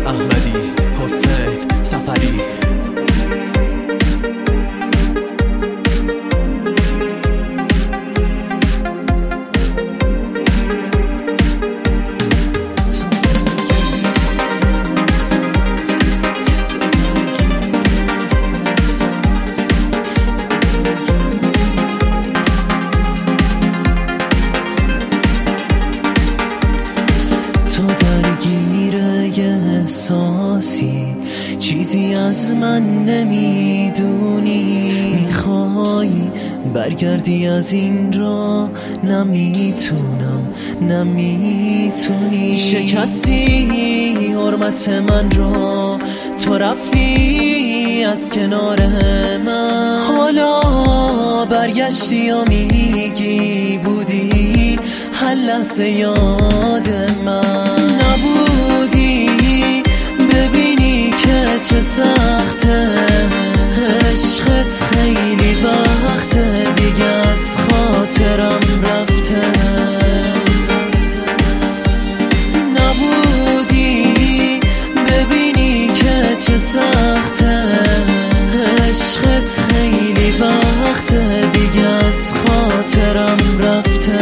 احمدی، حسین سفری. احساسی چیزی از من نمیدونی، میخوای برگردی از این را، نمیتونی. شکستی حرمت من را، تو رفتی از کنار من، حالا برگشتی و میگی بودی هر لحظه یاد من نبودی. ببینی که چه سخته، عشقت خیلی وقته دیگه از خاطرم رفته. نبودی ببینی که چه سخته، عشقت خیلی وقته دیگه از خاطرم رفته.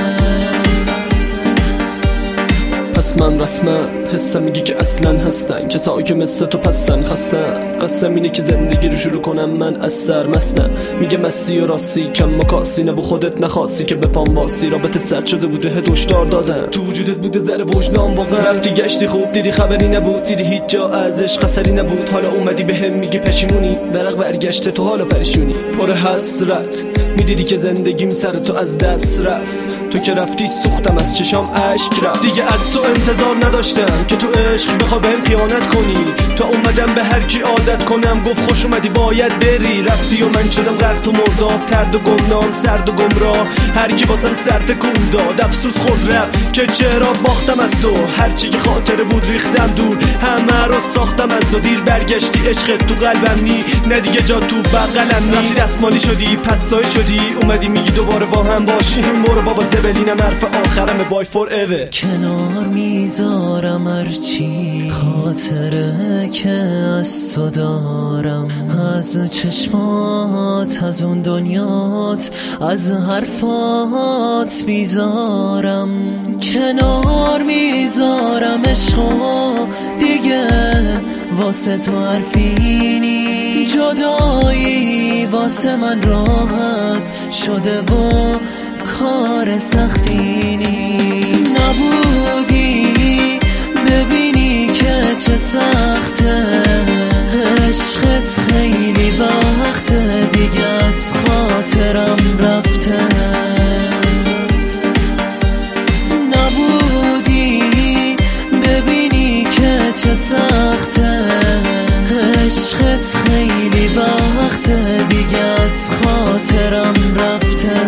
پس من رسما حسم میگی که اصلا هستن کسایی که مثل تو پستن خستن. قسم اینه که زندگی رو شروع کنم من از سرمستم. میگه مستی و راستی کم مکاسی، نبو خودت نخواستی که بپام واسی. رابطه سرد شده بوده هدوشدار دادن، تو وجودت بوده ذره وجدان واقعا. رفتی گشتی خوب دیدی خبری نبود، دیدی هیچ جا ازش قصری نبود. حالا اومدی بهم میگی پشیمونی، برق برگشته تو حالا پریشونی. پر حسرت میدیدی که زندگیم سر تو از دست رفت. تو که رفتی سوختم از چشام اشک رفت. دیگه از تو انتظار نداشتم که تو عشق بخوا بهم خیانت کنی. تا اومدم به هر کی عادت کنم، گفت خوش اومدی باید بری. رفتی و من شدم غرق تو مرداب، ترد و گمنام سرد و گمراه. هر کی واسم سر تکون داد افسوس خود رفت که چرا باختم از تو. هر چی که خاطره بود ریختم دور، همه رو ساختم از تو. دیر برگشتی عشق تو قلبم نی، نه دیگه جا تو بغلم نی. رفتی دستمالی شدی پستای شدی، اومدی میگی دوباره با هم باشیم. برو بابا زبلینم حرف آخرم بای فور ایور. کنار میذارم هرچی خاطره که از تو دارم، از چشمات، از اون دنیات، از حرفات میذارم. کنار میذارم عشقو دیگه واسه تو حرفی نی. جدایی واسه من راحت شده و کار سختی نی. نبودی ببینی که چه سخته، عشقت خیلی وقته دیگه از خاطرم رفته. نبودی ببینی که چه سخته، عشقت خیلی وقته دیگه از خاطرم رفته.